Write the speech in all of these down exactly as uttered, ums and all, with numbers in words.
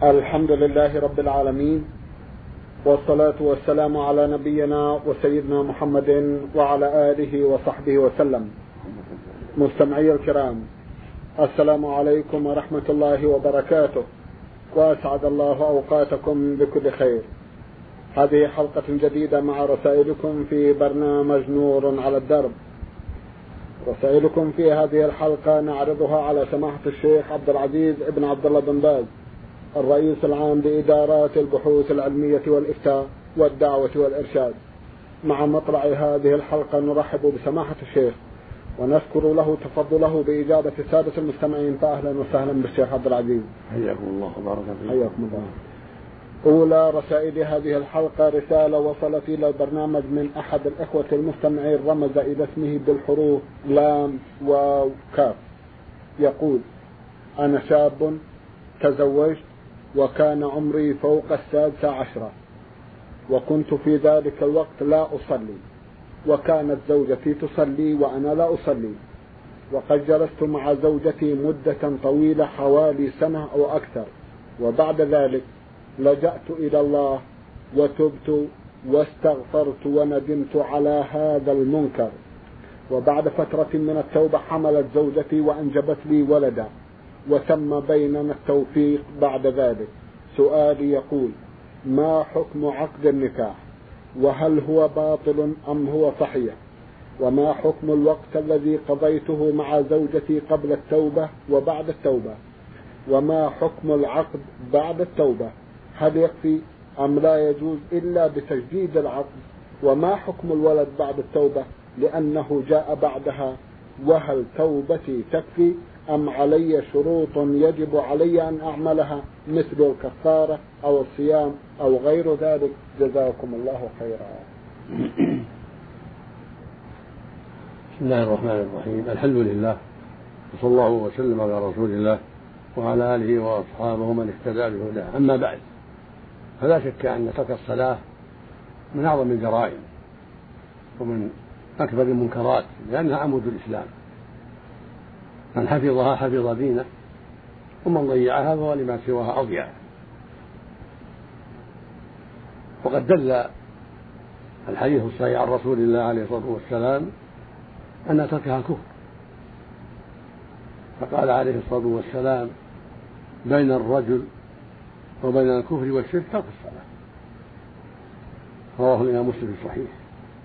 الحمد لله رب العالمين، والصلاة والسلام على نبينا وسيدنا محمد وعلى آله وصحبه وسلم. مستمعي الكرام، السلام عليكم ورحمة الله وبركاته، وأسعد الله أوقاتكم بكل خير. هذه حلقة جديدة مع رسائلكم في برنامج نور على الدرب. رسائلكم في هذه الحلقة نعرضها على سماحة الشيخ عبد العزيز ابن عبد الله بن باز، الرئيس العام لإدارات البحوث العلمية والإفتاء والدعوة والإرشاد. مع مطلع هذه الحلقة نرحب بسماحة الشيخ ونشكر له تفضله بإجابة السادة المستمعين، فأهلا وسهلا بالشيخ عبد العزيز. حياكم الله وبارك فيكم. حياكم الله. أولى رسائل هذه الحلقة رسالة وصلت إلى البرنامج من أحد الإخوة المستمعين، رمز إلى اسمه بالحروف لام واو كاف. يقول: أنا شاب تزوجت وكان عمري فوق السادسة عشرة، وكنت في ذلك الوقت لا أصلي، وكانت زوجتي تصلي وأنا لا أصلي، وقد جلست مع زوجتي مدة طويلة حوالي سنة أو أكثر، وبعد ذلك لجأت إلى الله وتبت واستغفرت وندمت على هذا المنكر، وبعد فترة من التوبة حملت زوجتي وأنجبت لي ولدا، وتم بيننا التوفيق بعد ذلك. سؤالي يقول: ما حكم عقد النكاح؟ وهل هو باطل أم هو صحيح؟ وما حكم الوقت الذي قضيته مع زوجتي قبل التوبة وبعد التوبة؟ وما حكم العقد بعد التوبة؟ هل يكفي أم لا يجوز إلا بتجديد العقد؟ وما حكم الولد بعد التوبة لأنه جاء بعدها؟ وهل توبتي تكفي أم علي شروط يجب علي أن أعملها مثل الكفارة أو الصيام أو غير ذلك؟ جزاكم الله خيرا. بسم الله الرحمن الرحيم. الحمد لله، وصلى الله وسلم على رسول الله وعلى آله وأصحابه من اهتدى بهداه. أما بعد، فلا شك أن ترك الصلاة من أعظم الجرائم ومن أكبر المنكرات، لأنها عمود الإسلام. من حفظها حفظ دينه، ومن ضيعها فهو لما سواها أضيع. وقد دل الحديث الصحيح عن رسول الله عليه الصلاة والسلام أن تركها كفر، فقال عليه الصلاة والسلام: بين الرجل وبين الكفر والشرك ترك الصلاة. رواه الإمام مسلم في الصحيح.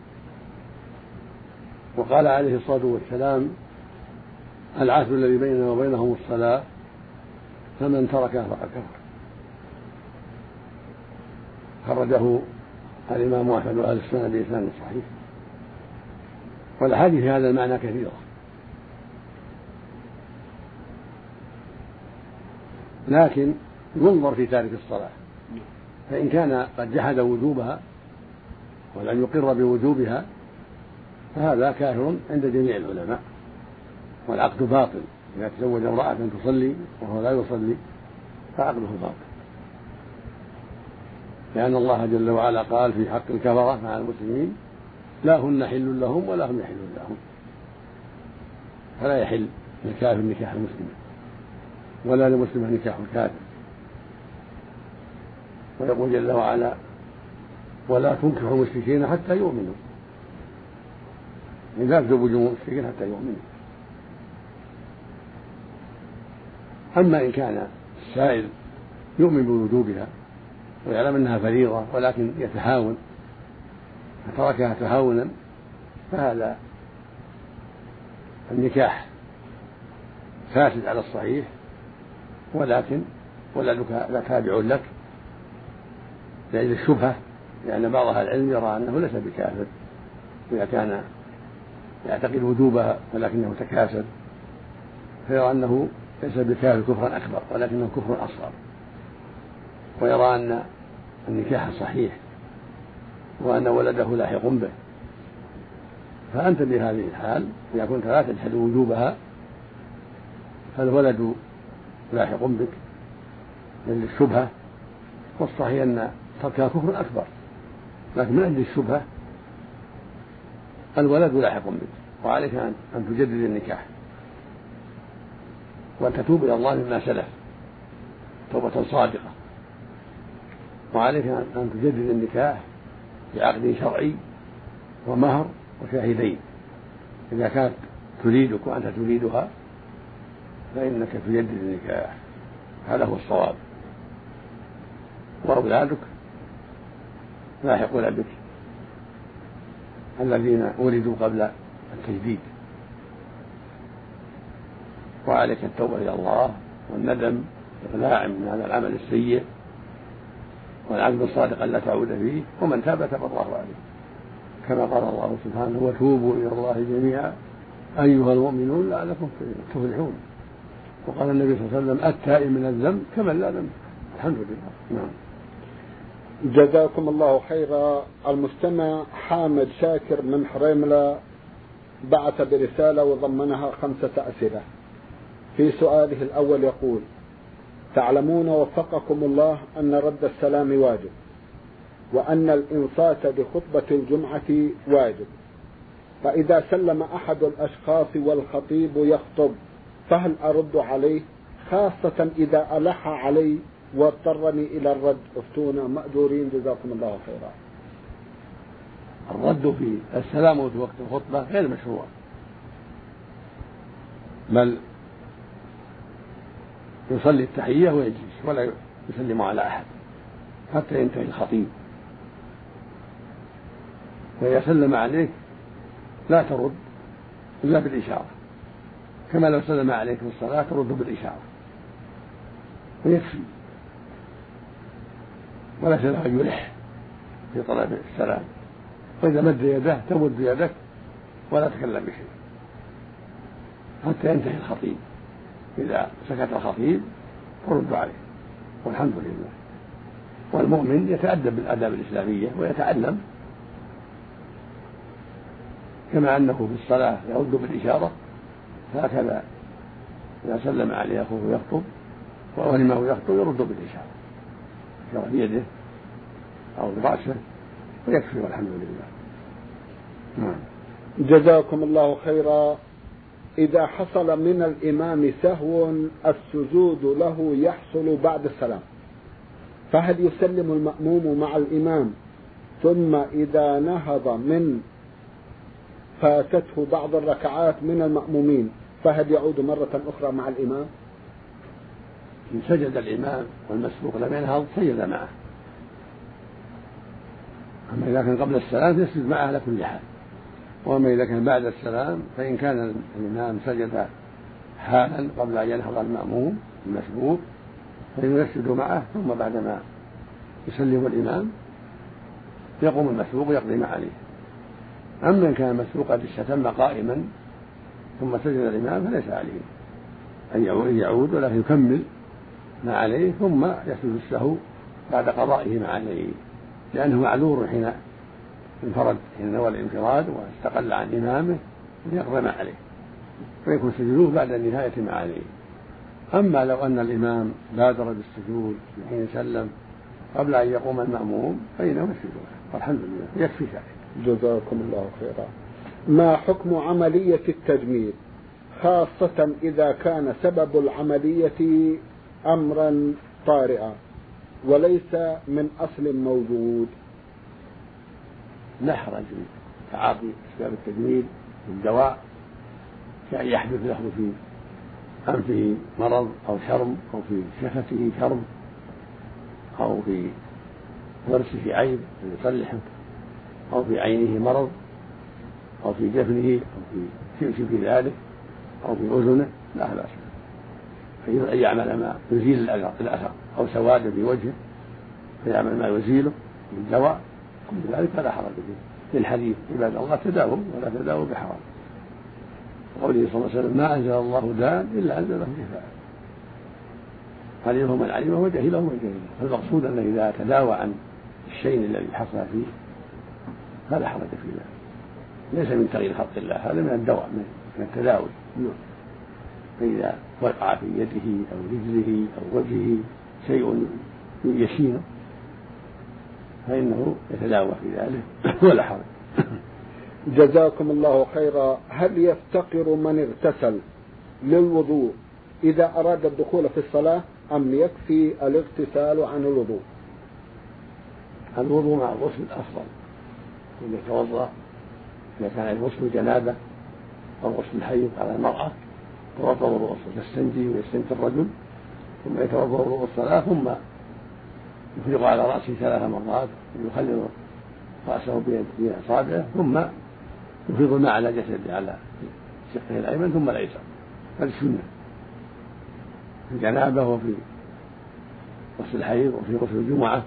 وقال عليه الصلاة والسلام: العهد الذي بيننا وبينهم الصلاة، فمن تركها فقد كفر. خرجه الإمام أحمد وأهل السنة بإسناد صحيح. والأحاديث في هذا المعنى كثيرة، لكن ينظر في تارك الصلاة، فإن كان قد جحد وجوبها ولم يقر بوجوبها فهذا كافر عند جميع العلماء، والعقد باطل. إذا تزوج امرأة تصلي وهو لا يصلي فعقده باطل، لأن الله جل وعلا قال في حق الكفرة مع المسلمين: لا هن حل لهم ولا هم يحلون لهم. فلا يحل للكافر نكاح المسلم، ولا لمسلم نكاح الكافر. ويقول جل وعلا: ولا تنكحوا المشركين حتى يؤمنوا. لا تزوجوا المشركين حتى يؤمنوا. أما إن كان السائل يؤمن بوجوبها ويعلم أنها فريضة ولكن يتهاون فتركها تهاونا، فهذا النكاح فاسد على الصحيح، ولكن ولدك لا تابع لك لأجل الشبهة، لأن بعض أهل العلم يرى أنه ليس بكافر إذا كان يعتقد وجوبها ولكنه تكاسل، فيرى أنه ليس بكافر كفرا أكبر ولكنه كفر أصغر، ويرى أن النكاح صحيح وأن ولده لاحق به. فأنت بهذه الحال إذا كنت لا تجحد وجوبها فالولد لاحق بك للشبهة، والصحيح أن تركها كفر أكبر، لكن من أجل الشبهة الولد لاحق بك، وعليك أن تجدد النكاح وأن تتوب إلى الله مما سلف توبة صادقة، وعليك أن تجدد النكاح بعقد شرعي ومهر وشاهدين. إذا كانت تريدك وأنت تريدها فإنك تجدد النكاح، هذا هو الصواب. وأولادك لاحقون بك الذين ولدوا قبل التجديد، وعليك التوبة إلى الله والندم والإقلاع من هذا العمل السيء والعزم الصادق ألا تعود فيه، ومن تاب تاب الله عليه، كما قال الله سبحانه: وتوبوا إلى الله جميعا أيها المؤمنون لعلكم تفلحون. وقال النبي صلى الله عليه وسلم: التائب من الذنب كمن لا ذنب. الحمد لله. نعم. جزاكم الله خيرا. المستمع حامد شاكر من حريملة بعث برسالة وضمنها خمسة أسئلة. في سؤاله الأول يقول: تعلمون وفقكم الله أن رد السلام واجب، وأن الإنصات بخطبة الجمعة واجب، فإذا سلم أحد الأشخاص والخطيب يخطب فهل أرد عليه، خاصة إذا ألح علي واضطرني إلى الرد؟ افتونا مأجورين جزاكم الله خيرا. الرد في السلام في وقت الخطبة غير مشروع، بل يصلي التحية ويجلس ولا يسلم على أحد حتى ينتهي الخطيب. وإذا سلم عليك لا ترد إلا بالإشارة، كما لو سلم عليك في الصلاة ترد بالإشارة ويكفي، ولا له أن يلح في طلب السلام. وإذا مد يده تمد يدك ولا تكلم بشيء حتى ينتهي الخطيب. إذا سكت الخطيب ترد عليه، والحمد لله. والمؤمن يتأدب بالآداب الإسلامية ويتعلم، كما أنه في الصلاة يرد بالإشارة، هكذا إذا سلم عليه أخوه يخطب وأولمه يخطب يرد بالإشارة، إشارة بيده أو برأسه ويكفي، والحمد لله. نعم. جزاكم الله خيرا. إذا حصل من الإمام سهو السجود له يحصل بعد السلام، فهل يسلم المأموم مع الإمام ثم إذا نهض من فاتته بعض الركعات من المأمومين فهل يعود مرة أخرى مع الإمام؟ إن سجد الإمام والمسبوق لم ينهض سجد معه، أما إذا كان قبل السلام يسجد معه على كل حال. وأما إذا كان بعد السلام فإن كان الإمام سجد حالا قبل أن ينهض المأموم المسبوق فإنه يسجد معه، ثم بعدما يسلم الإمام يقوم المسبوق يقضي ما عليه. أما إن كان المسبوق قد استتم قائما ثم سجد الإمام فليس عليه أن يعود، ولكن يكمل ما عليه ثم يسجد السهو بعد قضائه ما عليه، لأنه معذور حين انفرد، حين نوى الانفراد واستقل عن إمامه يقضي ما عليه، فيكون سجوده بعد نهاية ما عليه. أما لو أن الإمام بادر بالسجود حين سلم قبل أن يقوم المأموم فإنه يسجد له، والحمد لله يكفي ذلك. جزاكم الله خيرا. ما حكم عملية التجميل، خاصة إذا كان سبب العملية أمرا طارئا وليس من أصل موجود؟ لا حرج في تعاطي أسباب التجميل بالدواء، كأن يحدث له في أنفه مرض أو شرم، أو في شفته شرم، أو في ضرسه عيب يصلحه، أو في عينه مرض، أو في جفنه، أو في شمشم في ذلك، أو في أذنه، لا بأس أن يعمل ما يزيل الأثر، أو سواد في وجهه فيعمل ما يزيله بالدواء، كل ذلك فلا حرج فيه. للحديث عباد الله تداووا ولا تداووا بحرام، وقوله صلى الله عليه وسلم: ما أنزل الله داء إلا أنزله شفاء، علمه من علمه وجهله من جهله. فالمقصود أنه إذا تداوى عن الشيء الذي حصل فيه فلا حرج في ذلك، ليس من تغيير خلق الله، هذا من الدواء من التداوي. فإذا وقع في يده أو رجله أو وجهه شيء يشينه فإنه يتداوى في ذلك ولا حرج. جزاكم الله خيرا. هل يفتقر من اغتسل للوضوء إذا أراد الدخول في الصلاة أم يكفي الاغتسال عن الوضوء؟ الوضوء مع الغسل أفضل، إذا يتوضأ إذا كان الغسل جنابة أو غسل الحيض على المرأة توضأ وضوء الصلاة، تستنجي ويستنجي الرجل ثم يتوضأ وضوء الصلاة ثم يفرغ على رأسه ثلاث مرات ويخلل رأسه بأصابعه ثم يفيض الماء على جسده على شقه الأيمن ثم الأيسر. هذه السنة في الجنابة وفي غسل الحيض وفي غسل الجمعة.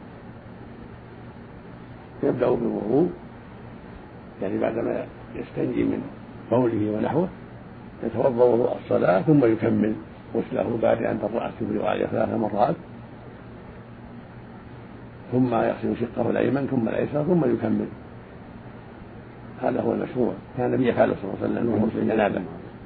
يبدأ بالوضوء يعني بعدما يستنجي من بوله ونحوه يتوضأ وضوء الصلاة ثم يكمل غسله بعد أن الرأس يفرغ عليه ثلاث مرات ثم يغسل شقه الأيمن ثم الأيسر ثم يكمل. هذا هو المشروع، كان النبي يفعله صلى الله عليه وسلم في غسل الجنابة.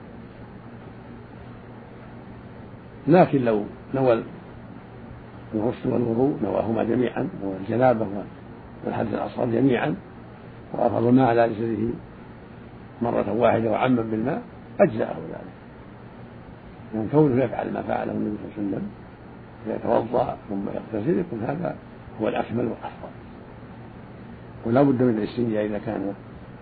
لكن لو نوى الغسل والوضوء نواهما جميعا والجنابة والحدث الأصغر جميعا وأفاض الماء على جسده مرة واحدة وعمم بالماء أجزأه ذلك، يعني كونه يفعل ما فعله النبي صلى الله عليه وسلم فيتوضأ ثم يغتسل يكون هذا هو الأكمل والأفضل. ولا بد من الاستنجاء إذا كان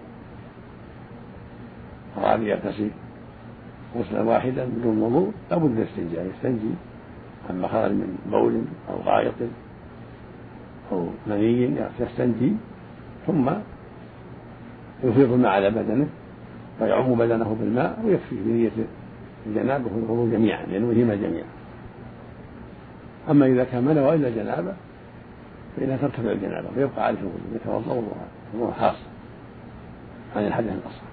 أراد يغتسل غسلا واحدا بدون وضوء لا بد من الاستنجاء، يستنجي عما خرج من بول أو غائط أو مني يستنجي ثم يفيض الماء على بدنه ويعم بدنه بالماء ويكفي بنية الجنابة والوضوء جميعا ينويهما جميعا. أما إذا كان ما نوى إلا الجنابة فإنها ترتفع الجنابة ويبقى عليه الوضوء يتوضأ وضوءا خاصا عن الحدث الأصغر.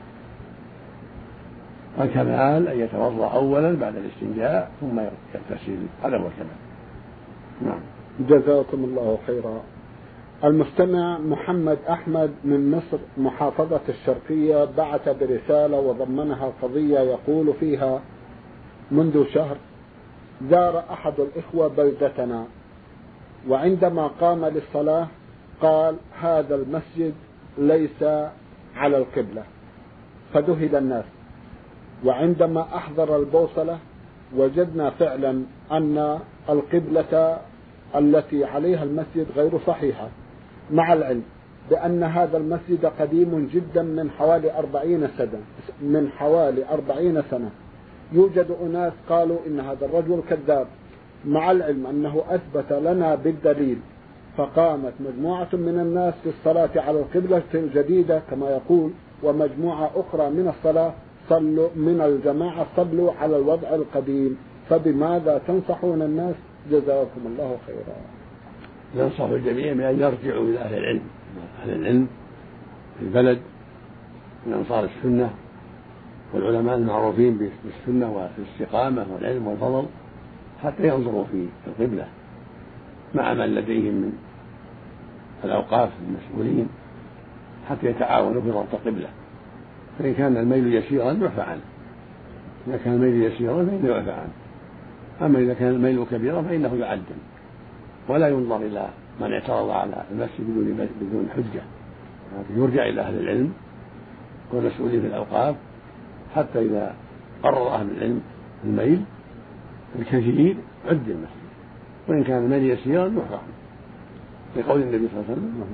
والكمال أن يتوضأ أولا بعد الاستنجاء ثم يغتسل، هذا هو الكمال. نعم. جزاكم الله خيرا. المستمع محمد أحمد من مصر محافظة الشرقية بعث برسالة وضمنها قضية يقول فيها: منذ شهر زار أحد الإخوة بلدتنا وعندما قام للصلاة قال: هذا المسجد ليس على القبلة، فذهل الناس. وعندما أحضر البوصلة وجدنا فعلا أن القبلة التي عليها المسجد غير صحيحة، مع العلم بأن هذا المسجد قديم جدا من حوالي أربعين سنة من حوالي أربعين سنة. يوجد أناس قالوا إن هذا الرجل كذاب، مع العلم أنه أثبت لنا بالدليل. فقامت مجموعة من الناس في الصلاة على القبلة الجديدة كما يقول، ومجموعة أخرى من الصلاة صلوا من الجماعة صلوا على الوضع القديم، فبماذا تنصحون الناس؟ جزاكم الله خيرا. ننصح الجميع بأن يرجعوا إلى أهل العلم، أهل العلم في البلد من أنصار السنة والعلماء المعروفين بالسنة والاستقامة والعلم والفضل، حتى ينظروا في القبلة مع من لديهم من الأوقاف المسؤولين حتى يتعاونوا في ضبط القبلة. فإن كان الميل يسيرا يعفى عنه، إذا كان الميل يسيرا فإنه يعفى عنه، أما إذا كان الميل كبيرا فإنه يعدل، ولا ينظر إلى من اعترض على المسجد بدون بدون حجة، يرجع إلى أهل العلم والمسؤولين في الأوقاف حتى إذا قرر أهل العلم الميل الكثير عد المسجد، وإن كان الميل يسيرا يعفى عنه، لقول النبي صلى الله عليه وسلم: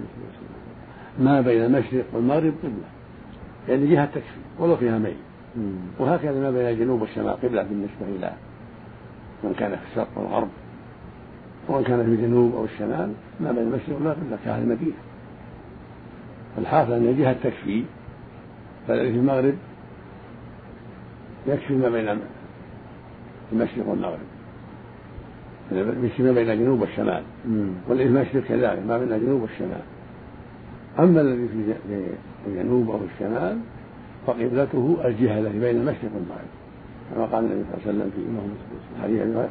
ما بين المشرق والمغرب قبلة، يعني جهة تكفي ولو فيها ميل. وهكذا ما بين الجنوب والشمال قبلة بالنسبة إلى من كان في الشرق والغرب، ومن كان في الجنوب أو الشمال ما بين المشرق والمغرب قبلة كأهل المدينة. الحاصل أن الجهة تكفي، فالذي في المغرب يكفي ما بين المشرق والمغرب، يكفي ما بين الجنوب والشمال، والذي في المشرق كذلك ما بين الجنوب والشمال. أما الذي في الجنوب أو الشمال فقبلته الجهة التي بين المشرق والمغرب، كما قال النبي صلى الله عليه وسلم في حديث أبي هريرة.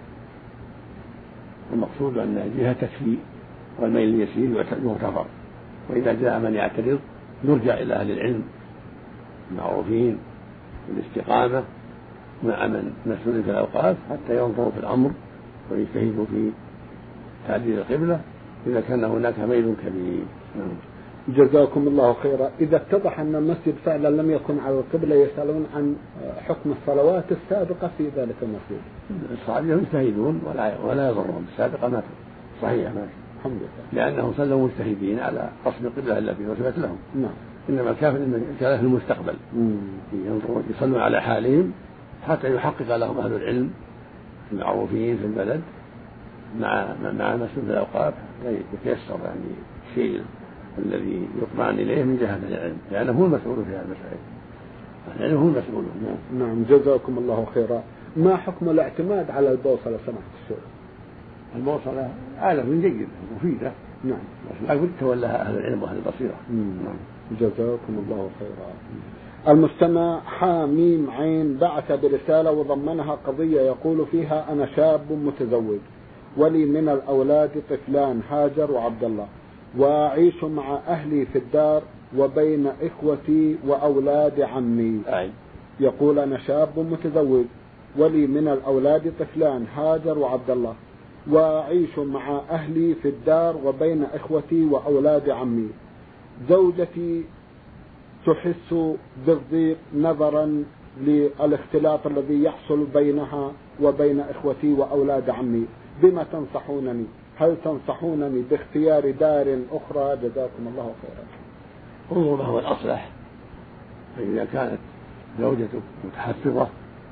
المقصود أن الجهة تكفي والميل اليسير يغتفر، وإذا جاء من يعترض نرجع إلى أهل العلم المعروفين بالاستقامة مع من مسؤول في الأوقاف حتى ينظروا في الأمر ويجتهدوا في تعديل القبلة إذا كان هناك ميل كبير. جزاكم الله خيرا. إذا اتضح أن المسجد فعلا لم يكن على القبلة يسألون عن حكم الصلوات السابقة في ذلك المسجد. الصحابة يجتهدون ولا ولا يضرهم، السابقة ما صحيحة ماشي. الحمد لله. لأنهم صلوا مجتهدين على قصد القبلة التي وجبت لهم. نعم. إنما الكافر كان في المستقبل ينظرون يصلون على حالهم حتى يحقق لهم أهل العلم المعروفين في البلد مع مع مسؤول الأوقاف يتيسر يعني الشيء الذي يطمئن إليه من جهة العلم، لأنه هو المسؤول في هذه المسائل. العلم هو المسؤول. نعم جزاكم الله خيرا. ما حكم الاعتماد على البوصلة سماحة الشيخ؟ البوصلة آلة جيدة مفيدة. نعم. بس لا بد تولاها أهل العلم وأهل البصيرة. نعم. جزاكم الله خيرا. المستمع حاميم عين بعث برسالة وضمنها قضية يقول فيها: أنا شاب متزوج ولي من الأولاد طفلان هاجر وعبد الله، وأعيش مع أهلي في الدار وبين إخوتي وأولاد عمي. أي. يقول: أنا شاب متزوج ولي من الأولاد طفلان هاجر وعبد الله، وأعيش مع أهلي في الدار وبين إخوتي وأولاد عمي. زوجتي تحس بالضيق نظرا للاختلاط الذي يحصل بينها وبين إخوتي وأولاد عمي، بما تنصحونني؟ هل تنصحونني باختيار دار أخرى؟ جزاكم الله خيرا. انظر ما هو الأصلح. فإذا كانت زوجتك متحفظة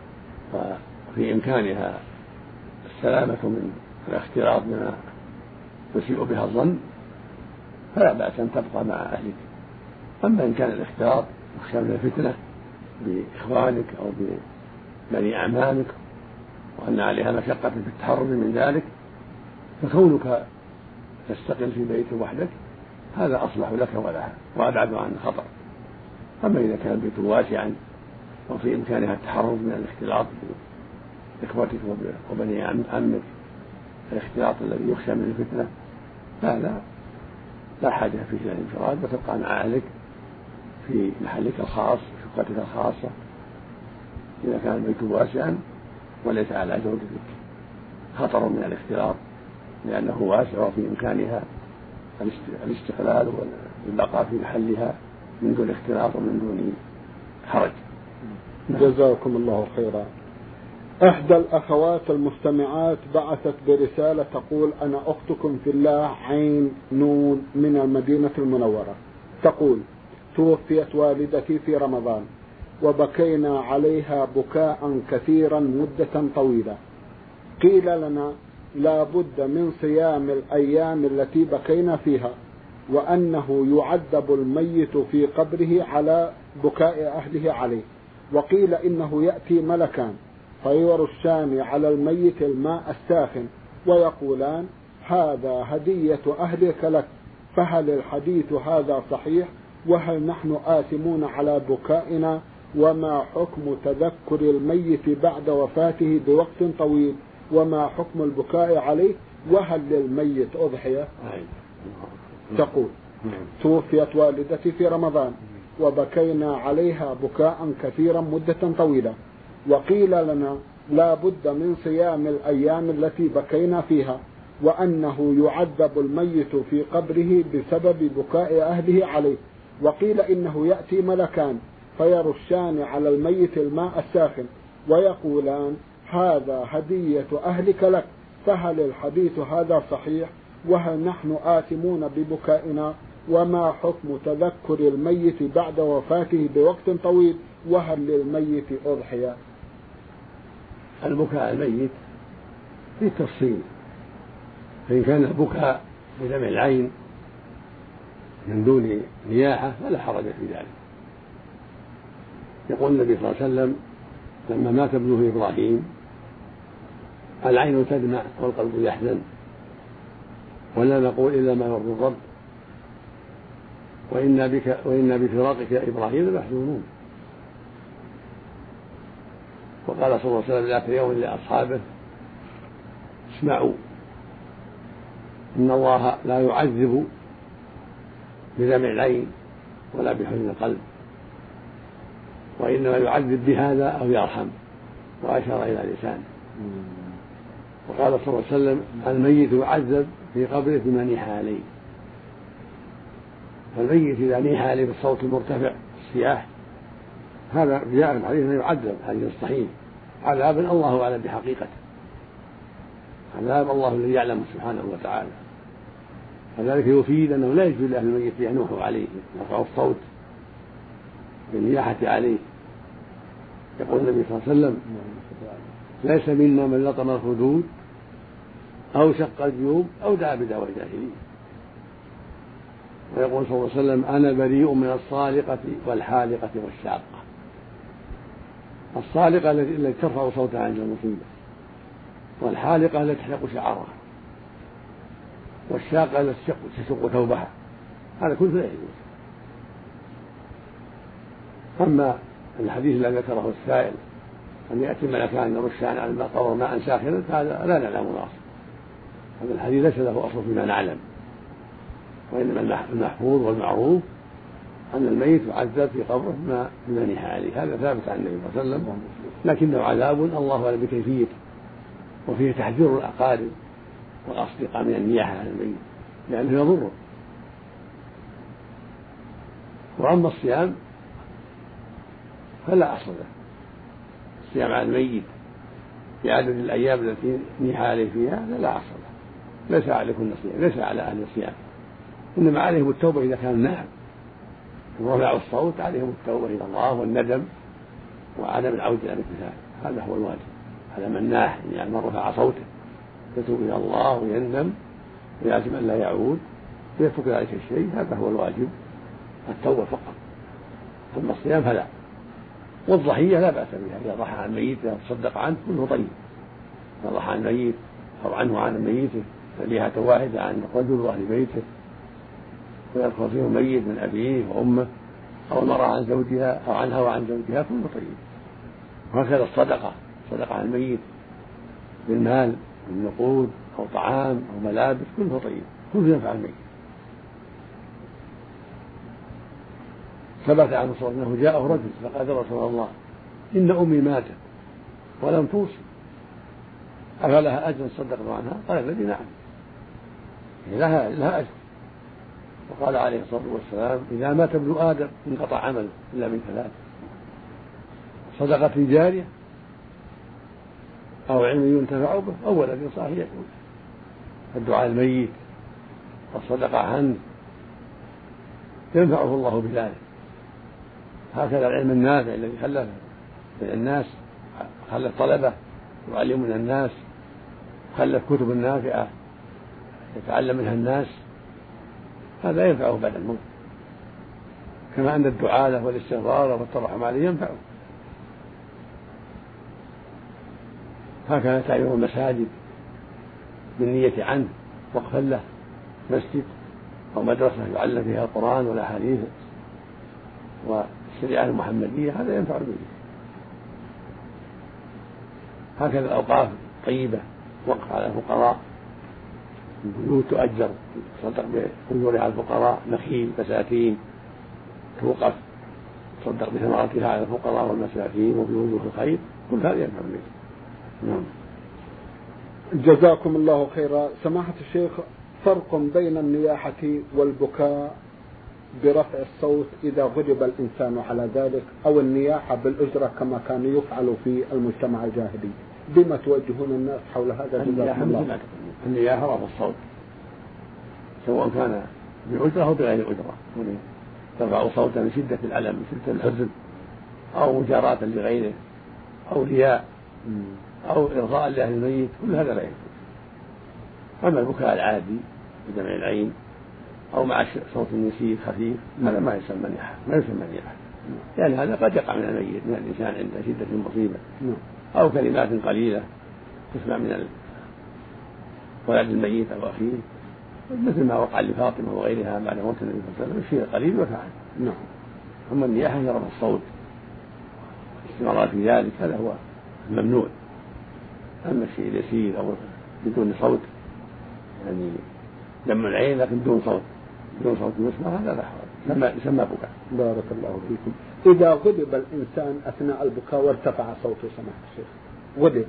وفي إمكانها السلامة من الاختلاط بما تسيء بها الظن فلا بأس أن تبقى مع أهلك. أما إن كان الاختلاط يخشى من الفتنة بإخوانك أو ببني أعمامك وأن عليها مشقة في التحرر من ذلك، فكونك تستقل في بيت وحدك هذا أصلح لك ولها وأبعد عن الخطر. أما إذا كان البيت واسعا وفي إمكانها التحرر من الاختلاط بإخوتك وبني عمك الاختلاط الذي يخشى من الفتنة، فهذا لا حاجة فيه إلى الانفراد، وتبقى مع أهلك في محلك الخاص شقتك الخاصة إذا كان البيت واسعا وليس على زوجتك خطر من الاختلاط لأنه واسع وفي إمكانها الاستقلال والبقاء في محلها من دون اختلاط ومن دون حرج. جزاكم الله خيرا. إحدى الأخوات المستمعات بعثت برسالة تقول: أنا أختكم في الله عين نون من المدينة المنورة. تقول: توفيت والدتي في رمضان وبكينا عليها بكاء كثيرا مدة طويلة. قيل لنا لا بد من صيام الأيام التي بكينا فيها، وأنه يعذب الميت في قبره على بكاء أهله عليه، وقيل إنه يأتي ملكان فيرشان على الميت الماء الساخن ويقولان: هذا هدية أهلك لك. فهل الحديث هذا صحيح؟ وهل نحن آثمون على بكائنا؟ وما حكم تذكر الميت بعد وفاته بوقت طويل؟ وما حكم البكاء عليه؟ وهل للميت أضحية؟ تقول: توفيت والدتي في رمضان وبكينا عليها بكاء كثيرا مدة طويلة، وقيل لنا لا بد من صيام الأيام التي بكينا فيها، وأنه يعذب الميت في قبره بسبب بكاء أهله عليه، وقيل إنه يأتي ملكان فيرشان على الميت الماء الساخن ويقولان: هذا هدية أهلك لك. فهل الحديث هذا صحيح؟ وهل نحن آثمون ببكائنا؟ وما حكم تذكر الميت بعد وفاته بوقت طويل؟ وهل للميت أضحية؟ البكاء الميت في تفصيل، فإن كان البكاء بدمع العين من دون نياحة فلا حرج في ذلك. يقول النبي صلى الله عليه وسلم لما مات ابنه إبراهيم: العين تدمع والقلب يحزن، ولا نقول إلا ما يرضي الرب، وإنا بك وإنا بفراقك يا إبراهيم لمحزونون. وقال صلى الله عليه وسلم ذات يوم لأصحابه: اسمعوا، إن الله لا يعذب بدمع العين ولا بحزن القلب، وإنما يعذب بهذا أو يرحم، وأشار إلى لسانه. وقال صلى الله عليه وسلم: الميت يعذب في قبره بما نيح عليه. فالميت إذا نيح عليه بالصوت المرتفع الصياح هذا جاء في الحديث أنه يعذب حديث صحيح عذابا الله أعلم بحقيقته، عذاب الله الذي يعلم سبحانه وتعالى. وذلك يفيد أنه لا يجوز لأهل الميت ينوحوا عليه يرفعوا الصوت بالنياحة عليه. يقول النبي صلى الله عليه وسلم ليس منا من لطم الخدود أو شق الجيوب أو دعا بدعوى الجاهلية. ويقول صلى الله عليه وسلم أنا بريء من الصالقة والحالقة والشاقة. الصالقة التي ترفع صوتها عند المصيبة، والحالقة التي تحلق شعرها، والشاقة التي تشق ثوبها، هذا كله لا يجوز. أما الحديث الذي ذكره السائل أن يأتي ملكان يرشان على المقبر ماء ساخنا هذا لا نعلم الأصل، هذا الحديث ليس له أصل فيما نعلم، وإنما المحفوظ والمعروف أن الميت يعذب في قبره بما نيح عليه، هذا ثابت عن النبي صلى الله عليه وسلم، لكنه عذاب الله أعلم بكيفيته، وفيه تحذير الأقارب والأصدقاء من النياحة على الميت لأنه يضره. وأما الصيام فلا أصل له، الصيام على الميت في عدد الأيام التي نيح عليه فيها لا أصل له، ليس عليكم صيام، ليس على أهل الصيام، إنما عليهم التوبة إذا كان نعم ورفعوا الصوت، عليهم التوبة إلى الله والندم وعدم العودة إلى مثل ذلك، هذا هو الواجب على من ناح، يعني من رفع صوته يتوب إلى الله ويندم ويعزم أن لا يعود ويترك ذلك الشيء، هذا هو الواجب التوبة فقط. ثم الصيام فلا. والضحية لا بأس بها، إذا ضحى عن ميته تصدق عنه كله طيب، إذا ضحى عن ميت أو عنه عن ميته ذبيحة واحدة عن رجل وأهل بيته ويدخل فيه ميت من أبيه وأمه أو المرأة عن زوجها أو عنها وعن زوجها كله طيب. وهكذا الصدقة، صدقة عن الميت بالمال بالنقود أو طعام أو ملابس كله طيب، كله ينفع الميت. ثبت عن الرسول أنه جاءه رجل فقال يا رسول الله إن أمي ماتت ولم توصي أفلها أجر صدقت عنها؟ قال الذي نعم لها لها أجر. وقال عليه الصلاة والسلام إذا مات ابن آدم انقطع عمله إلا من ثلاث: صدقة جارية أو علم ينتفع به أو ولد صالح يدعو له. الدعاء الميت والصدقة عنه ينفعه الله بذلك. هكذا العلم النافع الذي خلف بين الناس، خلف طلبة يعلمون الناس، خلف كتب نافعة يتعلم منها الناس، هذا ينفعه بعد الموت، كما أن الدعاء له والاستغفار والترحم عليه ينفعه. هكذا تعمير المساجد بالنية عنه وقفا له، مسجد أو مدرسة يعلم فيها القرآن والأحاديث والشريعة المحمدية، هذا ينفع به. هكذا الأوقاف طيبة وقف على الفقراء، البيوت تؤجر تصدق بأجورها على الفقراء، نخيل بساتين توقف تصدق بثمرتها على الفقراء والمساكين وفي وجوه الخير، كل هذا ينفع به. نعم. جزاكم الله خيرا. سماحة الشيخ، فرق بين النياحة والبكاء برفع الصوت إذا غضب الإنسان على ذلك، أو النياحة بالأجرة كما كان يفعل في المجتمع الجاهلي، بما توجهون الناس حول هذا؟ جزاكم الله. النياحة رفع الصوت سواء كان بأجرة أو بغير أجرة، ترفع صوتا من شدة الألم من شدة الحزن أو مجاراة لغيره أو رياء أو إرضاء لأهل الميت، كل هذا لا يجوز. أما البكاء العادي بدمع العين أو مع صوت نسيب خفيف هذا ما يسمى نياحة، ما يسمى نياحة، يعني هذا قد يقع من الميت من الإنسان عند شدة المصيبة، أو كلمات قليلة تسمع من ولد الميت أو أخيه، مثل ما وقع لفاطمة وغيرها بعد موت النبي صلى الله عليه وسلم، الشيء قليل وفعل. نعم. أما النياحة هي رفع الصوت استمرار في ذلك، هذا هو الممنوع. أما الشيء اليسير أو بدون صوت، يعني دمع العين لكن بدون صوت بدون صوت يسمع، هذا لا حرج، يسمى بكاء. بارك الله فيكم. إذا غضب الإنسان أثناء البكاء وارتفع صوته سماحة الشيخ، غضب،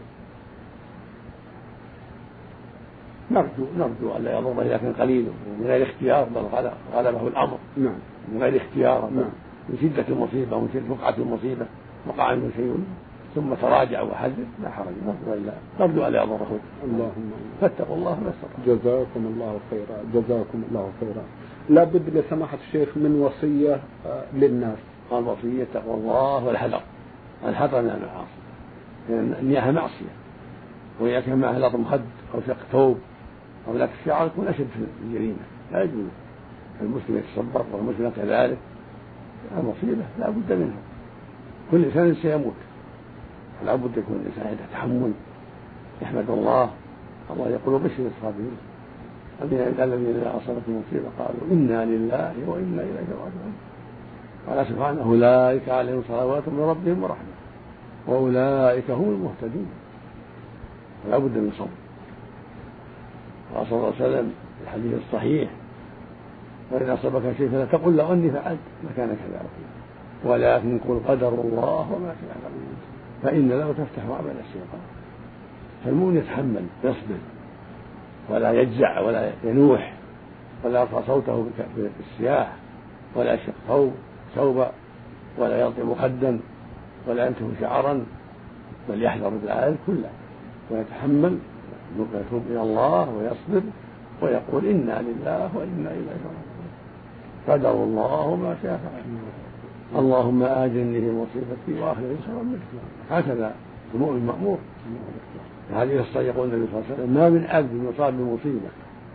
نرجو نرجو ألا يضر إذا كان قليل من غير اختيار بل غلبه الأمر. نعم. من غير اختيار، نعم. من شدة المصيبة ومن شدة وقعة المصيبة وقع منه شيء ثم تراجع وحدث لا حرج، نرجو ألا يضره. اللهم فاتقوا الله ما استطعتم. جزاكم الله خيرا، جزاكم الله خيرا. لا بد لسماحة الشيخ من وصية للناس. الوصية تقوى الله والحذر، الحذر من المعاصي، لأن النياحة معصية، وإذا كان معها لطم خد أو شق ثوب أو لك الشعر يكون أشد في الجريمة، لا يجوز. المسلم يتصبر والمسلم كذلك، المصيبة لا بد منها، كل إنسان سيموت، لا بد يكون الإنسان يتحمل، يحمد الله. الله يقول بشر الصابرين الذين إذا أصابتهم مصيبة قالوا إنا لله وإنا إليه راجعون. قال سبحانه أولئك عليهم صلوات من ربهم ورحمة وأولئك هم المهتدون. لا بد من صبر. قال صلى الله عليه وسلم في الحديث الصحيح وإن أصابك شيء فلا تقل لو أني فعلت لكان كذلك، ولكن قل قدر الله وما شاء فإن له تفتح أعمال الشيطان. فالمؤمن يتحمل يصبر ولا يجزع ولا ينوح ولا يرفع صوته بالسياح ولا يشق ثوب ثوبا ولا يلطم خدا ولا ينتف شعرا، بل يحذر بالآيات كلها ويتحمل ويتوب إلى الله ويصبر ويقول إنا لله وإنا إليه راجعون. قدر الله وما شاء فعل. اللهم آجرني في مصيبتي وأخلفني خيرا منها. هكذا المؤمن مأمور. هذه الصلاة يقول النبي صلى الله عليه وسلم ما من عبد يصاب بمصيبة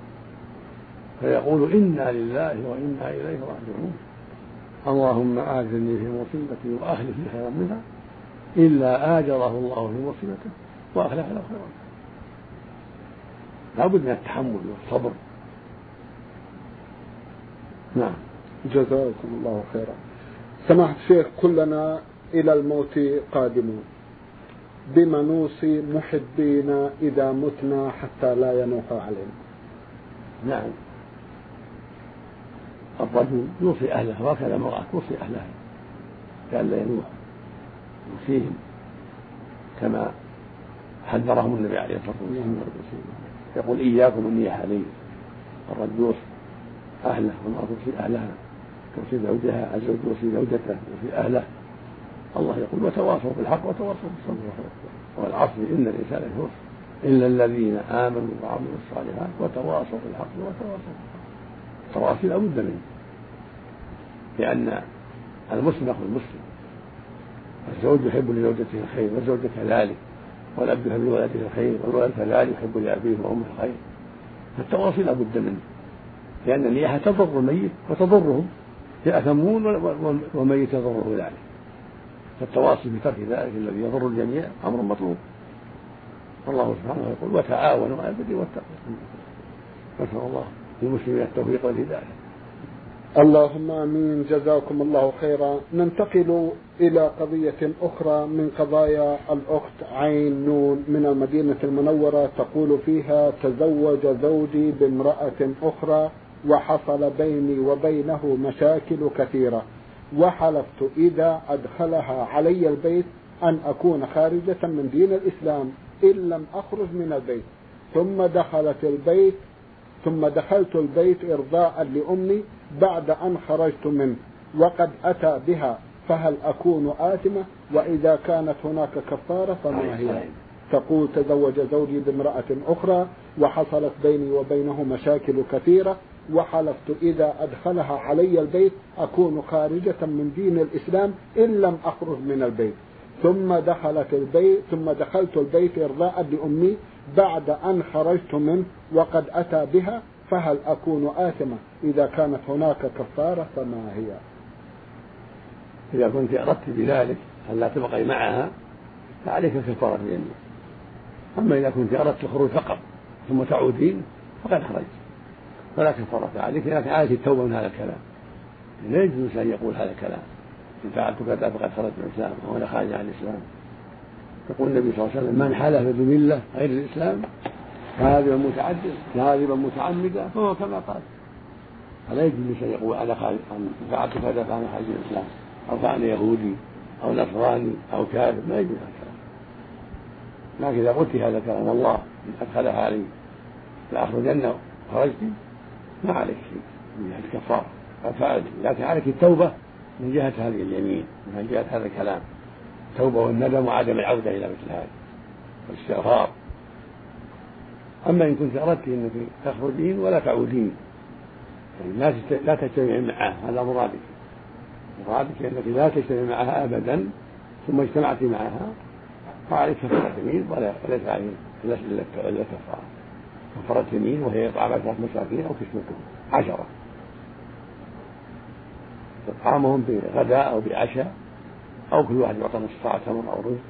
فيقول إنا لله وإنا إليه راجعون اللهم آجرني في مصيبتي وأخلف لي خيرا منها إلا آجره الله في مصيبته وأخلف له خيرا منها. لا بد من التحمل والصبر. نعم. جزاكم الله خيرا. سماحة الشيخ كلنا إلى الموت قادمون، بما نوصي محبين إذا متنا حتى لا ينوح علينا؟ نعم، الرجل يوصي أهله وكذا المرأة توصي أهلها كأن لا ينوح، يوصيهم كما حذرهم النبي عليه الصلاة والسلام، يقول إياكم النياح عليه. الرجل يوصي أهله والمرأة توصي أهلها، توصي زوجها، الزوج يوصي زوجته، يوصي أهله. الله يقول وتواصوا بالحق وتواصوا بالصبر والعصر إن الإنسان لكفور إلا الذين آمنوا وعملوا الصالحات وتواصوا بالحق وتواصوا بالصبر. التواصي لا بد منه، لأن المسلم أخو المسلم، الزوج يحب لزوجته الخير والزوجة كذلك، والأب يحب لولده الخير والولد كذلك يحب لأبيه وأمه الخير. فالتواصي لا بد منه، لأن النياحة تضر الميت وتضرهم، يأثمون والميت يضره ذلك. فالتواصي بترك ذلك الذي يضر الجميع أمر مطلوب. الله سبحانه يقول وتعاونوا على البر والتقوى. نسأل الله للمسلمين التوفيق والهداية. اللهم آمين. جزاكم الله خيرا. ننتقل إلى قضية أخرى من قضايا الأخت عين نون من المدينة المنورة، تقول فيها تزوج زوجي بامرأة أخرى وحصل بيني وبينه مشاكل كثيرة، وحلفت إذا أدخلها علي البيت أن أكون خارجة من دين الإسلام إن لم أخرج من البيت، ثم دخلت البيت ثم دخلت البيت إرضاء لأمي بعد أن خرجت منه وقد أتى بها، فهل أكون آثمة؟ وإذا كانت هناك كفارة فما هي؟ تقول تزوج زوجي بامرأة أخرى وحصلت بيني وبينه مشاكل كثيرة، وحلفت إذا أدخلها علي البيت أكون خارجة من دين الإسلام إن لم أخرج من البيت، ثم دخلت البيت ثم دخلت البيت إرضاء لأمي بعد أن خرجت منه وقد أتى بها، فهل أكون آثمة؟ إذا كانت هناك كفارة فما هي؟ إذا كنت أردت بذلك أن لا تبقي معها فعليك كفارة اليمين. أما إذا كنت أردت الخروج فقط ثم تعودين فقد خرجت فلا كفارة عليك، لكن عليك التوبة من هذا الكلام. لا يجوز أن يقول هذا الكلام إن فعلت كذا فقد خرجت من الإسلام وأنا خارج عن الإسلام. يقول النبي صلى الله عليه وسلم من حلف بملة غير الإسلام كاذبا متعدد كاذبا متعمدا فهو كما قال. فلا يجوز أن يقول أنا خارج عن فعلت كذا فأنا خارج من الإسلام أو فأنا يهودي أو نصراني أو كاذب، لا يجوز هذا الكلام. لكن إذا قلت هذا الكلام والله إن أدخلها علي لأخرجن خرجت ما عليك شيء من جهة الكفارة فعلت، لكن عليك التوبة من جهة هذه اليمين من جهة هذا الكلام. التوبة والندم وعدم العودة إلى مثل هذا والاستغفار. أما إن كنت أردت أنك تخرجين ولا تعودين يعني لا تجتمع معها، هذا مرادك مرادك أنك لا تجتمع معها أبدا ثم اجتمعت معها فعليك كفارة يمين وليس عليك إلا كفارة كفارة يمين وهي إطعام عشرة مساكين أو كسوتهم عشرة، إطعامهم بغداء أو بعشاء أو كل واحد يعطى نصف صاع تمر أو رز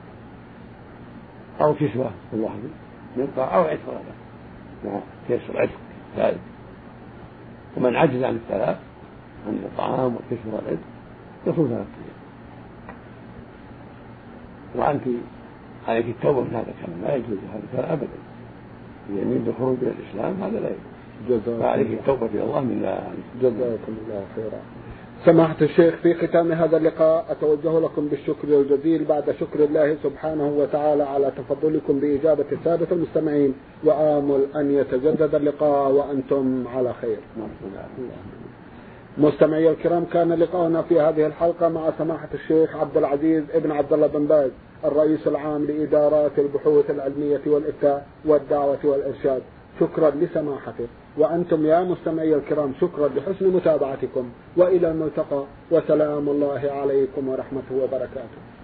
أو كسوة كل واحد من طاعة أو عتق غدا كسر عتق ثالث. ومن عجز عن الثلاث عن الطعام والكسوة والعتق يصوم ثلاثة أيام. وأنت عليك التوبة من هذا الكلام، لا يجوز هذا الكلام أبدا، اليمين بالخروج إلى الإسلام هذا لا يجوز، فعليك التوبة إلى الله من ذلك. جزاكم الله خيرا. سماحة الشيخ، في ختام هذا اللقاء أتوجه لكم بالشكر الجزيل بعد شكر الله سبحانه وتعالى على تفضلكم بإجابة السادة المستمعين، وآمل أن يتجدد اللقاء وأنتم على خير. مستمعي الكرام، كان لقاؤنا في هذه الحلقة مع سماحة الشيخ عبد العزيز ابن عبد الله بن باز الرئيس العام لإدارات البحوث العلمية والإفتاء والدعوة والإرشاد. شكرا لسماحته، وأنتم يا مستمعي الكرام شكرا لحسن متابعتكم، وإلى الملتقى، وسلام الله عليكم ورحمته وبركاته.